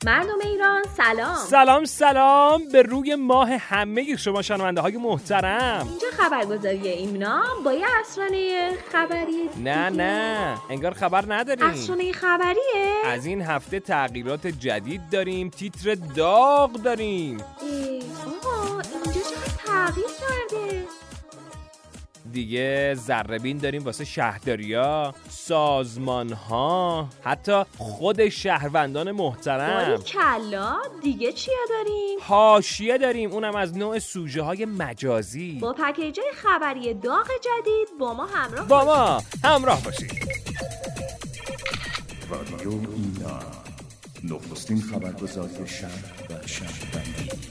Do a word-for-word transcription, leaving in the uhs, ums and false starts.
مردم ایران سلام. سلام سلام به روی ماه همه شما شنونده های محترم. اینجا خبرگزاری ایمنا با یه اسرانه خبری. نه نه انگار خبر نداریم. اسرانه خبریه؟ از این هفته تغییرات جدید داریم، تیتر داغ داریم. آقا اینجا چقدر تغییر کرده. دیگه ذره‌بین داریم واسه شهرداریا، سازمان‌ها، حتی خود شهروندان محترم. باری کلا. دیگه چیا داریم؟ حاشیه داریم، اونم از نوع سوژه های مجازی. با پکیج‌های خبری داغ جدید با ما همراه با ما همراه باشید. رادیو اینا، نخستین خبرگزاری شهر و شهروندی.